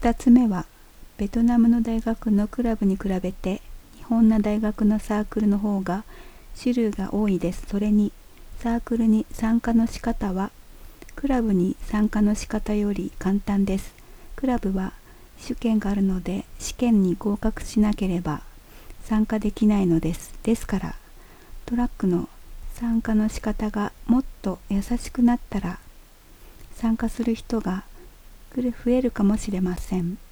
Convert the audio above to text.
2つ目は、ベトナムの大学のクラブに比べて日本の大学のサークルの方が種類が多いです。それに、サークルに参加の仕方はクラブに参加の仕方より簡単です。クラブは試験があるので、試験に合格しなければ参加できないのです。ですから、トラックの参加の仕方がもっと優しくなったら、参加する人が増えるかもしれません。